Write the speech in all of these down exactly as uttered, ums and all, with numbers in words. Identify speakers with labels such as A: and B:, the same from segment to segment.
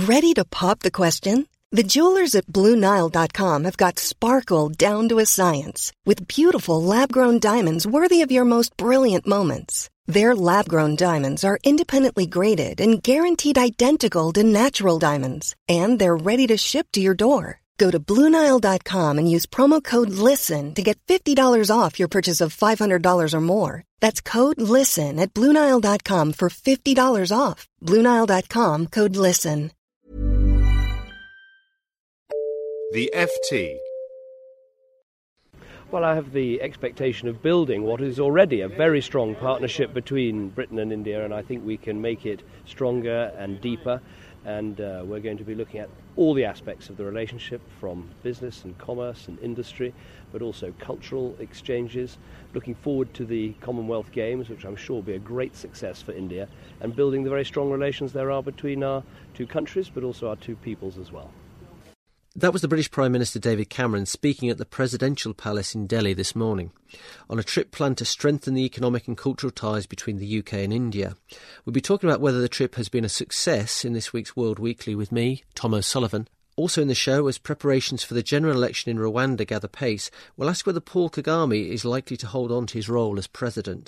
A: Ready to pop the question? The jewelers at Blue Nile dot com have got sparkle down to a science with beautiful lab-grown diamonds worthy of your most brilliant moments. Their lab-grown diamonds are independently graded and guaranteed identical to natural diamonds, and they're ready to ship to your door. Go to Blue Nile dot com and use promo code LISTEN to get fifty dollars off your purchase of five hundred dollars or more. That's code LISTEN at Blue Nile dot com for fifty dollars off. Blue Nile dot com, code LISTEN.
B: The F T.
C: Well, I have the expectation of building what is already a very strong partnership between Britain and India, and I think we can make it stronger and deeper. And uh, we're going to be looking at all the aspects of the relationship, from business and commerce and industry, but also cultural exchanges, looking forward to the Commonwealth Games, which I'm sure will be a great success for India, and building the very strong relations there are between our two countries, but also our two peoples as well.
D: That was the British Prime Minister David Cameron speaking at the Presidential Palace in Delhi this morning on a trip planned to strengthen the economic and cultural ties between the U K and India. We'll be talking about whether the trip has been a success in this week's World Weekly with me, Tom O'Sullivan. Also in the show, as preparations for the general election in Rwanda gather pace, we'll ask whether Paul Kagame is likely to hold on to his role as president.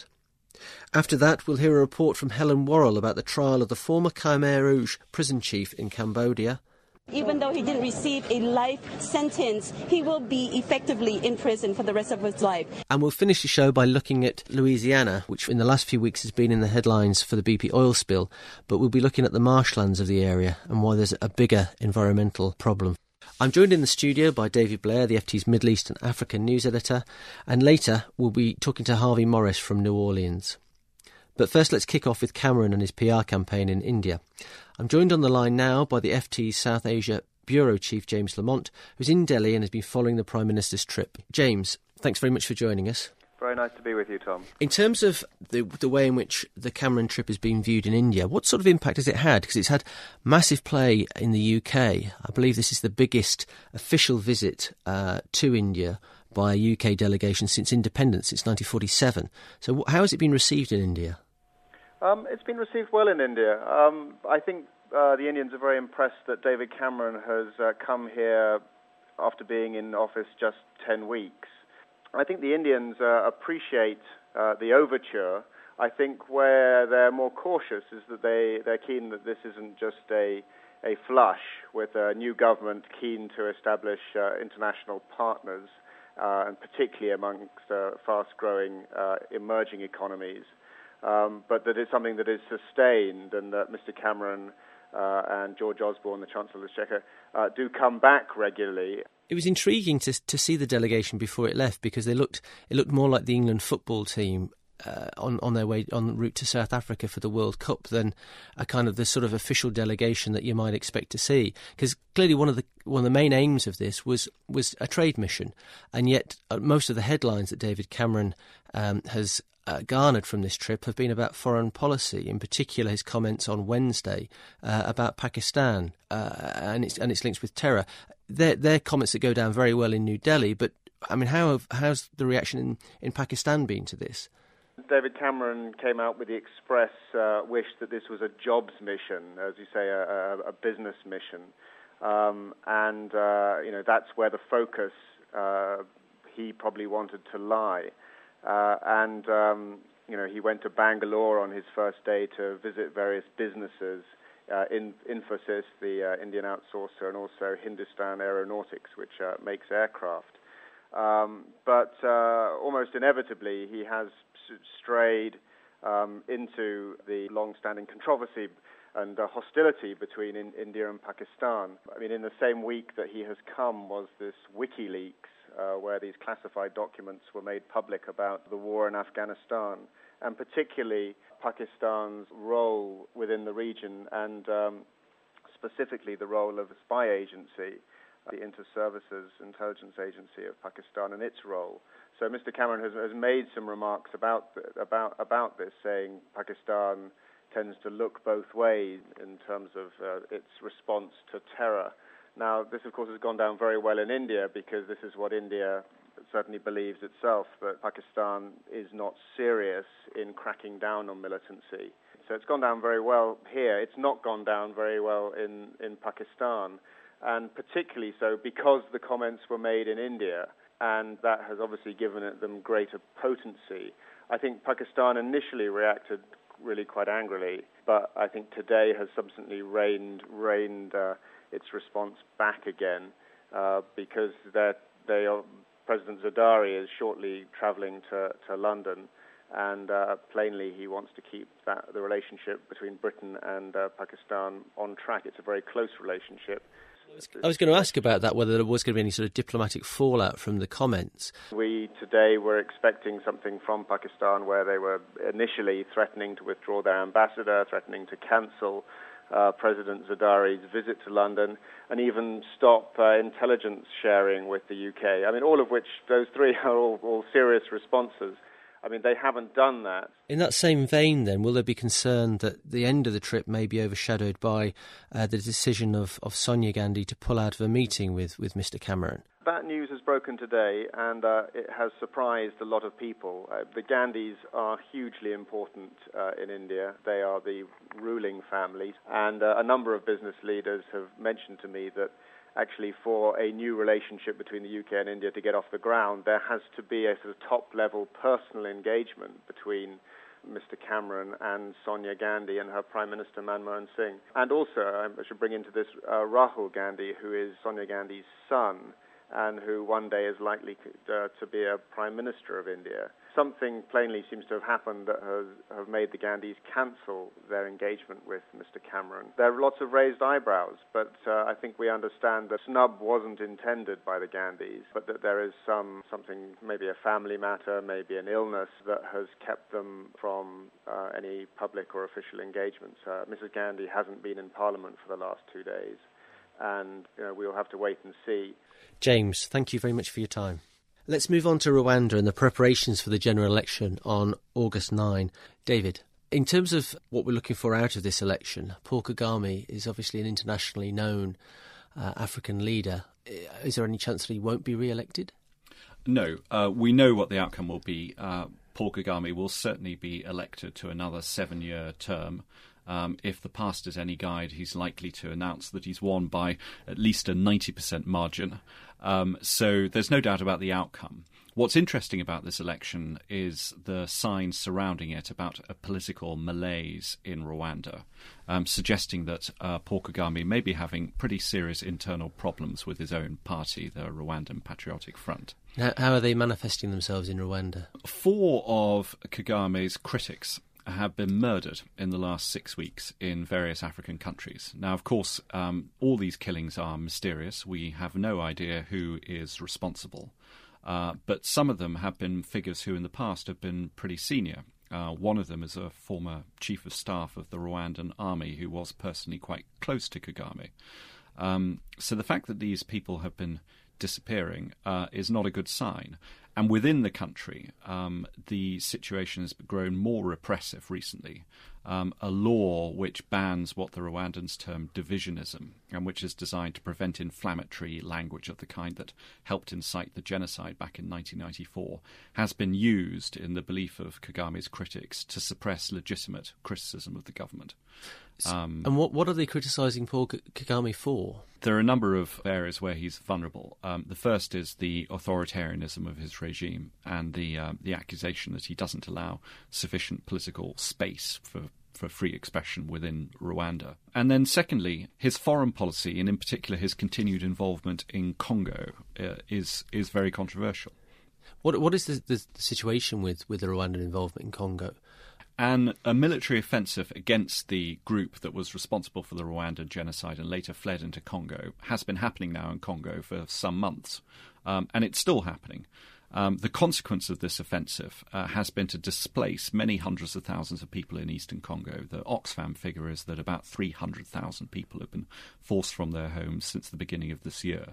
D: After that, we'll hear a report from Helen Worrell about the trial of the former Khmer Rouge prison chief in Cambodia.
E: Even though he didn't receive a life sentence, he will be effectively in prison for the rest of his life.
D: And we'll finish the show by looking at Louisiana, which in the last few weeks has been in the headlines for the B P oil spill, but we'll be looking at the marshlands of the area and why there's a bigger environmental problem. I'm joined in the studio by David Blair, the F T's Middle East and African news editor, and later we'll be talking to Harvey Morris from New Orleans. But first, let's kick off with Cameron and his P R campaign in India. I'm joined on the line now by the F T's South Asia Bureau Chief, James Lamont, who's in Delhi and has been following the Prime Minister's trip. James, thanks very much for joining us.
F: Very nice to be with you, Tom.
D: In terms of the the way in which the Cameron trip has been viewed in India, what sort of impact has it had? Because it's had massive play in the U K. I believe this is the biggest official visit uh, to India by a U K delegation since independence, since nineteen forty-seven. So how has it been received in India?
F: Um, it's been received well in India. Um, I think uh, the Indians are very impressed that David Cameron has uh, come here after being in office just ten weeks. I think the Indians uh, appreciate uh, the overture. I think where they're more cautious is that they, they're keen that this isn't just a, a flush with a new government keen to establish uh, international partners, uh, and particularly amongst uh, fast-growing uh, emerging economies. Um, but that it's something that is sustained, and that Mister Cameron uh, and George Osborne, the Chancellor of the Exchequer, uh, do come back regularly.
D: It was intriguing to to see the delegation before it left, because they looked it looked more like the England football team uh, on on their way en route to South Africa for the World Cup than a kind of the sort of official delegation that you might expect to see. Because clearly one of the one of the main aims of this was was a trade mission, and yet uh, most of the headlines that David Cameron um, has Uh, garnered from this trip have been about foreign policy, in particular his comments on Wednesday uh, about Pakistan uh, and its and its links with terror. They're, they're comments that go down very well in New Delhi, but I mean, how have, how's the reaction in, in Pakistan been to this?
F: David Cameron came out with the express uh, wish that this was a jobs mission, as you say, a, a, a business mission, um, and uh, you know that's where the focus uh, he probably wanted to lie. Uh, and, um, you know, he went to Bangalore on his first day to visit various businesses, uh, in Infosys, the uh, Indian outsourcer, and also Hindustan Aeronautics, which uh, makes aircraft. Um, but uh, almost inevitably, he has strayed um, into the long-standing controversy and uh, hostility between in India and Pakistan. I mean, in the same week that he has come was this WikiLeaks, Uh, where these classified documents were made public about the war in Afghanistan, and particularly Pakistan's role within the region, and um, specifically the role of the spy agency, the Inter-Services Intelligence Agency of Pakistan, and its role. So Mister Cameron has, has made some remarks about, about, about this, saying Pakistan tends to look both ways in terms of uh, its response to terror. Now, this, of course, has gone down very well in India, because this is what India certainly believes itself, that Pakistan is not serious in cracking down on militancy. So it's gone down very well here. It's not gone down very well in, in Pakistan, and particularly so because the comments were made in India, and that has obviously given it them greater potency. I think Pakistan initially reacted really quite angrily, but I think today has subsequently reined, reined uh, its response back again uh, because they are, President Zardari is shortly travelling to, to London, and uh, plainly he wants to keep that, the relationship between Britain and uh, Pakistan on track. It's a very close relationship.
D: I was going to ask about that, whether there was going to be any sort of diplomatic fallout from the comments.
F: We today were expecting something from Pakistan where they were initially threatening to withdraw their ambassador, threatening to cancel uh, President Zardari's visit to London, and even stop uh, intelligence sharing with the U K. I mean, all of which, those three are all, all serious responses. I mean, they haven't done that.
D: In that same vein, then, will there be concern that the end of the trip may be overshadowed by uh, the decision of, of Sonia Gandhi to pull out of a meeting with, with Mister Cameron?
F: That news has broken today, and uh, it has surprised a lot of people. Uh, the Gandhis are hugely important uh, in India. They are the ruling family, and uh, a number of business leaders have mentioned to me that actually for a new relationship between the U K and India to get off the ground, there has to be a sort of top-level personal engagement between Mister Cameron and Sonia Gandhi and her Prime Minister Manmohan Singh. And also, I should bring into this uh, Rahul Gandhi, who is Sonia Gandhi's son, and who one day is likely uh, to be a Prime Minister of India. Something plainly seems to have happened that has have made the Gandhis cancel their engagement with Mister Cameron. There are lots of raised eyebrows, but uh, I think we understand that snub wasn't intended by the Gandhis, but that there is some something, maybe a family matter, maybe an illness that has kept them from uh, any public or official engagements. Uh, Missus Gandhi hasn't been in Parliament for the last two days, and you know, we'll have to wait and see.
D: James, thank you very much for your time. Let's move on to Rwanda and the preparations for the general election on August ninth. David, in terms of what we're looking for out of this election, Paul Kagame is obviously an internationally known uh, African leader. Is there any chance that he won't be re-elected?
G: No. Uh, we know what the outcome will be. Uh, Paul Kagame will certainly be elected to another seven-year term. Um, if the past is any guide, he's likely to announce that he's won by at least a ninety percent margin. Um, so there's no doubt about the outcome. What's interesting about this election is the signs surrounding it about a political malaise in Rwanda, um, suggesting that uh, Paul Kagame may be having pretty serious internal problems with his own party, the Rwandan Patriotic Front.
D: How, how are they manifesting themselves in Rwanda?
G: Four of Kagame's critics have been murdered in the last six weeks in various African countries. Now, of course, um, all these killings are mysterious. We have no idea who is responsible. Uh, but some of them have been figures who in the past have been pretty senior. Uh, one of them is a former chief of staff of the Rwandan army who was personally quite close to Kagame. Um, so the fact that these people have been disappearing uh, is not a good sign. And within the country, um, the situation has grown more repressive recently. Um, a law which bans what the Rwandans term divisionism, and which is designed to prevent inflammatory language of the kind that helped incite the genocide back in nineteen ninety-four, has been used in the belief of Kagame's critics to suppress legitimate criticism of the government.
D: Um, and what what are they criticising Paul Kagame for?
G: There are a number of areas where he's vulnerable. Um, the first is the authoritarianism of his regime and the uh, the accusation that he doesn't allow sufficient political space for for free expression within Rwanda. And then secondly, his foreign policy, and in particular his continued involvement in Congo, uh, is is very controversial.
D: What what is the, the situation with, with the Rwandan involvement in Congo?
G: And a military offensive against the group that was responsible for the Rwandan genocide and later fled into Congo has been happening now in Congo for some months, um, and it's still happening. Um, the consequence of this offensive uh, has been to displace many hundreds of thousands of people in eastern Congo. The Oxfam figure is that about three hundred thousand people have been forced from their homes since the beginning of this year.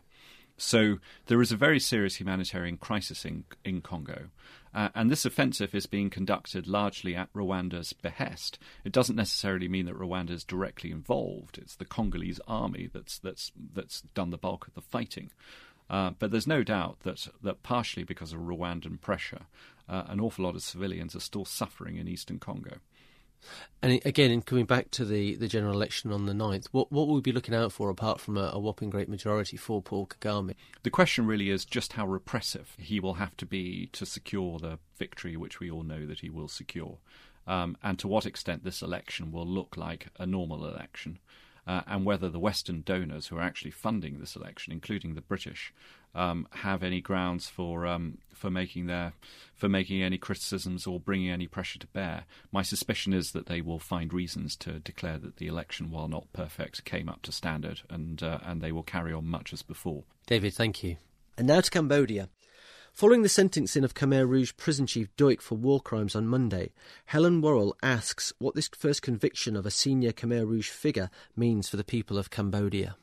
G: So there is a very serious humanitarian crisis in, in Congo. Uh, and this offensive is being conducted largely at Rwanda's behest. It doesn't necessarily mean that Rwanda is directly involved. It's the Congolese army that's that's that's done the bulk of the fighting. Uh, but there's no doubt that, that partially because of Rwandan pressure, uh, an awful lot of civilians are still suffering in eastern Congo.
D: And again, in coming back to the, the general election on the ninth, what what will we be looking out for apart from a, a whopping great majority for Paul Kagame?
G: The question really is just how repressive he will have to be to secure the victory which we all know that he will secure, um, and to what extent this election will look like a normal election. Uh, and whether the Western donors who are actually funding this election, including the British, um, have any grounds for um, for making their for making any criticisms or bringing any pressure to bear. My suspicion is that they will find reasons to declare that the election, while not perfect, came up to standard, and uh, and they will carry on much as before.
D: David, thank you. And now to Cambodia. Following the sentencing of Khmer Rouge prison chief Duch for war crimes on Monday, Helen Worrell asks what this first conviction of a senior Khmer Rouge figure means for the people of Cambodia.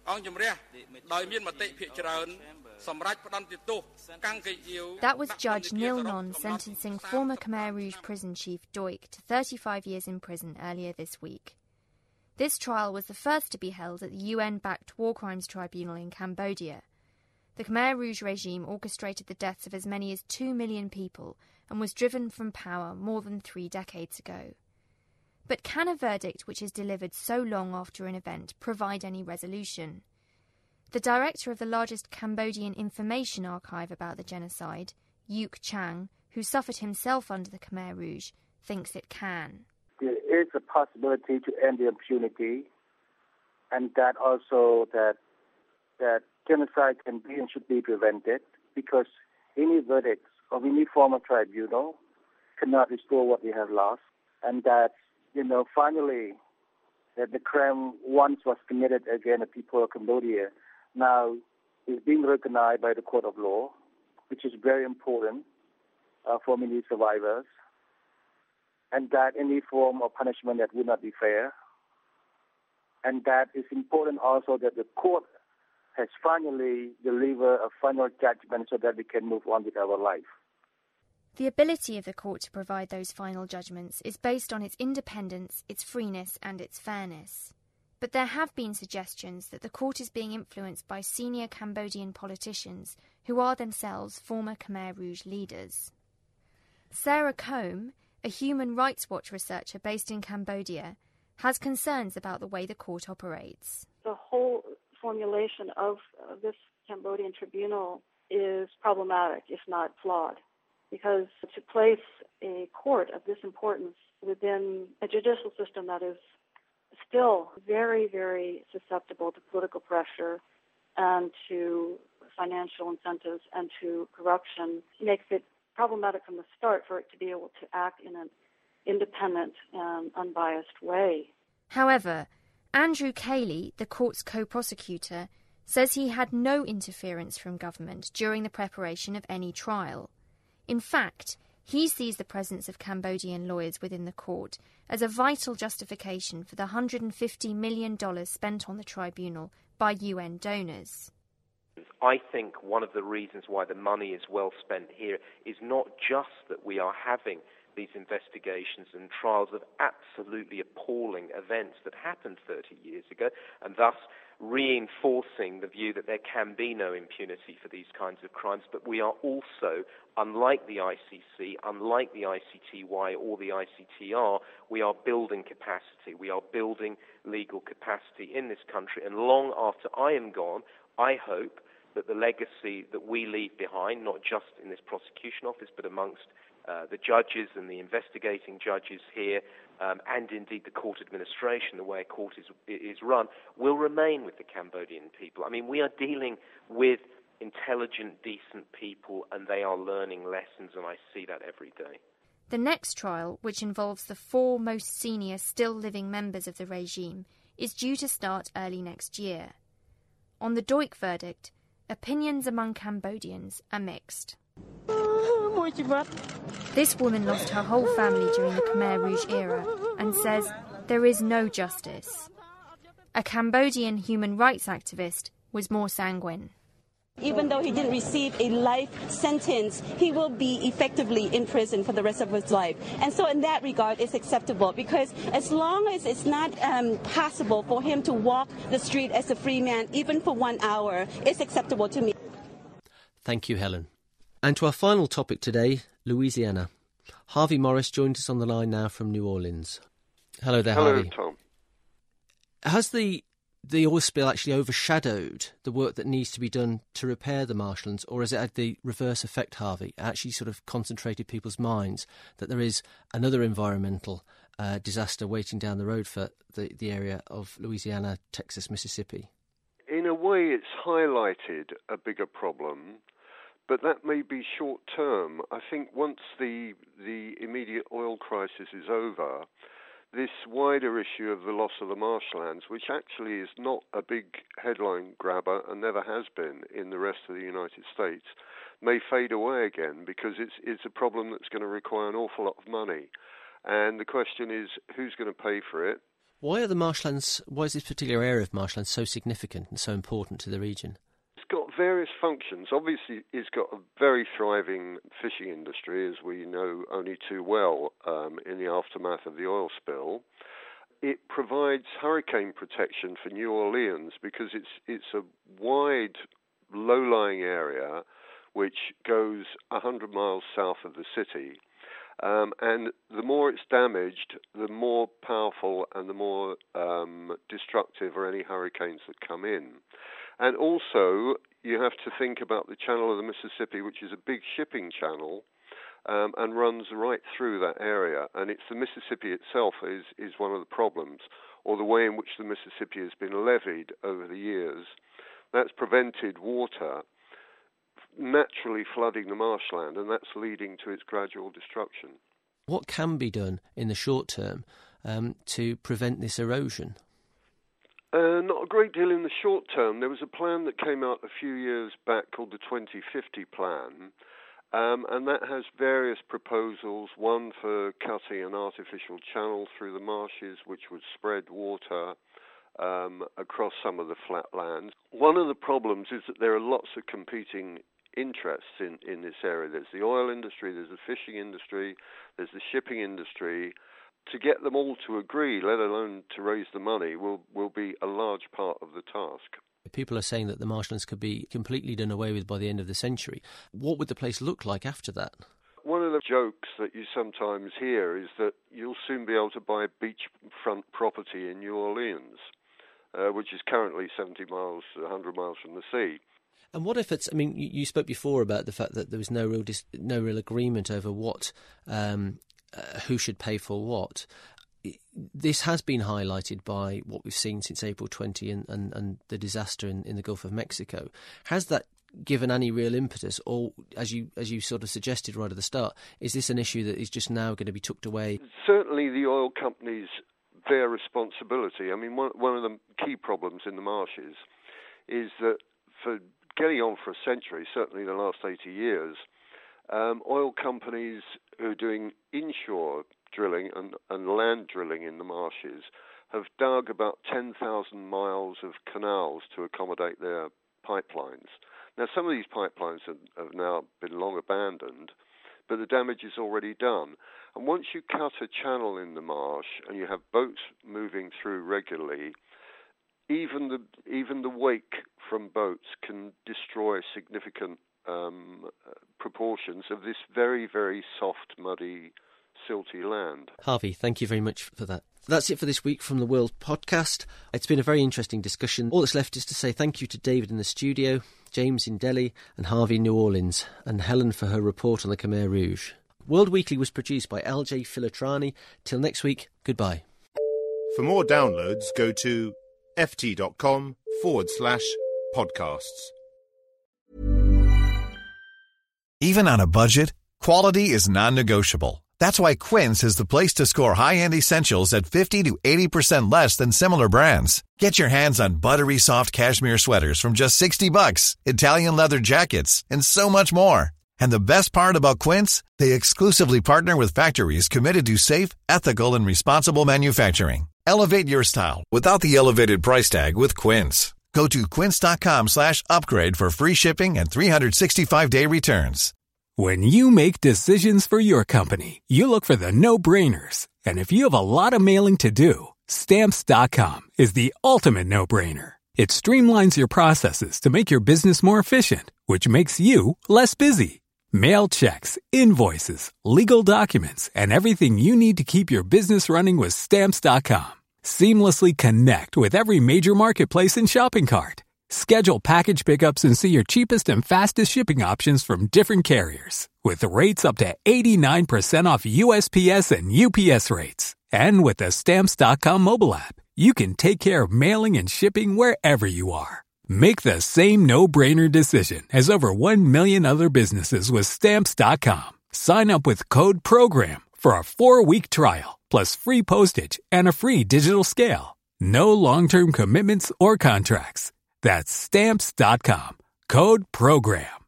H: That was Judge Nil Non sentencing former Khmer Rouge prison chief Duch to thirty-five years in prison earlier this week. This trial was the first to be held at the U N-backed War Crimes Tribunal in Cambodia. The Khmer Rouge regime orchestrated the deaths of as many as two million people and was driven from power more than three decades ago. But can a verdict which is delivered so long after an event provide any resolution? The director of the largest Cambodian information archive about the genocide, Yuk Chang, who suffered himself under the Khmer Rouge, thinks it can.
I: There is a possibility to end the impunity, and that also that that genocide can be and should be prevented, because any verdicts of any former tribunal cannot restore what we have lost, and that, you know, finally, that the crime once was committed against the people of Cambodia now is being recognized by the court of law, which is very important uh, for many survivors, and that any form of punishment that would not be fair, and that it's important also that the court has finally delivered a final judgment so that we can move on with our life.
H: The ability of the court to provide those final judgments is based on its independence, its freeness and its fairness. But there have been suggestions that the court is being influenced by senior Cambodian politicians who are themselves former Khmer Rouge leaders. Sarah Combe, a Human Rights Watch researcher based in Cambodia, has concerns about the way the court operates.
J: The whole formulation of uh, this Cambodian tribunal is problematic, if not flawed, because to place a court of this importance within a judicial system that is still very, very susceptible to political pressure and to financial incentives and to corruption makes it problematic from the start for it to be able to act in an independent and unbiased way.
H: However, Andrew Cayley, the court's co-prosecutor, says he had no interference from government during the preparation of any trial. In fact, he sees the presence of Cambodian lawyers within the court as a vital justification for the one hundred fifty million dollars spent on the tribunal by U N donors.
K: I think one of the reasons why the money is well spent here is not just that we are having these investigations and trials of absolutely appalling events that happened thirty years ago, and thus reinforcing the view that there can be no impunity for these kinds of crimes. But we are also, unlike the I C C, unlike the I C T Y or the I C T R, we are building capacity. We are building legal capacity in this country. And long after I am gone, I hope that the legacy that we leave behind, not just in this prosecution office, but amongst Uh, the judges and the investigating judges here, um, and indeed the court administration, the way a court is is run, will remain with the Cambodian people. I mean, we are dealing with intelligent, decent people, and they are learning lessons, and I see that every day.
H: The next trial, which involves the four most senior still living members of the regime, is due to start early next year. On the Duch verdict, opinions among Cambodians are mixed. This woman lost her whole family during the Khmer Rouge era and says there is no justice. A Cambodian human rights activist was more sanguine.
E: Even though he didn't receive a life sentence, he will be effectively in prison for the rest of his life. And so in that regard, it's acceptable, because as long as it's not um, possible for him to walk the street as a free man, even for one hour, it's acceptable to me.
D: Thank you, Helen. And to our final topic today, Louisiana. Harvey Morris joins us on the line now from New Orleans. Hello there,
L: Hello,
D: Harvey.
L: Tom.
D: Has the the oil spill actually overshadowed the work that needs to be done to repair the marshlands, or has it had the reverse effect, Harvey? It actually sort of concentrated people's minds that there is another environmental uh, disaster waiting down the road for the, the area of Louisiana, Texas, Mississippi?
L: In a way, it's highlighted a bigger problem, but that may be short term. I think once the the immediate oil crisis is over, this wider issue of the loss of the marshlands, which actually is not a big headline grabber and never has been in the rest of the United States, may fade away again because it's it's a problem that's going to require an awful lot of money. And the question is, who's going to pay for it?
D: Why are the marshlands, why is this particular area of marshlands so significant and so important to the region?
L: It's got various functions. Obviously, it's got a very thriving fishing industry, as we know only too well um, in the aftermath of the oil spill. It provides hurricane protection for New Orleans because it's it's a wide, low-lying area which goes one hundred miles south of the city. Um, and the more it's damaged, the more powerful and the more um, destructive are any hurricanes that come in. And also, you have to think about the channel of the Mississippi, which is a big shipping channel um, and runs right through that area. And it's the Mississippi itself is, is one of the problems, or the way in which the Mississippi has been leveed over the years. That's prevented water naturally flooding the marshland, and that's leading to its gradual destruction.
D: What can be done in the short term um, to prevent this erosion?
L: Uh, not a great deal in the short term. There was a plan that came out a few years back called the twenty fifty plan, um, and that has various proposals, one for cutting an artificial channel through the marshes which would spread water um, across some of the flatlands. One of the problems is that there are lots of competing interests in, in this area. There's the oil industry, there's the fishing industry, there's the shipping industry. To get them all to agree, let alone to raise the money, will, will be a large part of the task.
D: People are saying that the marshlands could be completely done away with by the end of the century. What would the place look like after that?
L: One of the jokes that you sometimes hear is that you'll soon be able to buy beachfront property in New Orleans, uh, which is currently seventy miles, one hundred miles from the sea.
D: And what if it's, I mean, you, you spoke before about the fact that there was no real dis, no real agreement over what, um, uh, who should pay for what. This has been highlighted by what we've seen since April twentieth and, and, and the disaster in, in the Gulf of Mexico. Has that given any real impetus, or as you as you sort of suggested right at the start, is this an issue that is just now going to be tucked away?
L: Certainly the oil companies, their responsibility. I mean, one, one of the key problems in the marshes is that for getting on for a century, certainly the last eighty years, um, oil companies who are doing inshore drilling and, and land drilling in the marshes have dug about ten thousand miles of canals to accommodate their pipelines. Now, some of these pipelines have, have now been long abandoned, but the damage is already done. And once you cut a channel in the marsh and you have boats moving through regularly, even the even the wake from boats can destroy significant um, proportions of this very, very soft, muddy, silty land.
D: Harvey, thank you very much for that. That's it for this week from the World Podcast. It's been a very interesting discussion. All that's left is to say thank you to David in the studio, James in Delhi, and Harvey in New Orleans, and Helen for her report on the Khmer Rouge. World Weekly was produced by L J Filatrani. Till next week, goodbye.
B: For more downloads, go to ft.com forward slash podcasts.
M: Even on a budget, quality is non-negotiable. That's why Quince is the place to score high-end essentials at fifty to eighty percent less than similar brands. Get your hands on buttery soft cashmere sweaters from just sixty bucks, Italian leather jackets, and so much more. And the best part about Quince, they exclusively partner with factories committed to safe, ethical, and responsible manufacturing. Elevate your style without the elevated price tag with Quince. Go to quince.com slash upgrade for free shipping and three sixty-five day returns.
N: When you make decisions for your company, you look for the no-brainers. And if you have a lot of mailing to do, Stamps dot com is the ultimate no-brainer. It streamlines your processes to make your business more efficient, which makes you less busy. Mail checks, invoices, legal documents, and everything you need to keep your business running with Stamps dot com. Seamlessly connect with every major marketplace and shopping cart. Schedule package pickups and see your cheapest and fastest shipping options from different carriers, with rates up to eighty-nine percent off U S P S and U P S rates. And with the Stamps dot com mobile app, you can take care of mailing and shipping wherever you are. Make the same no-brainer decision as over one million other businesses with Stamps dot com. Sign up with code PROGRAM for a four-week trial, plus free postage and a free digital scale. No long-term commitments or contracts. That's Stamps dot com. Code PROGRAM.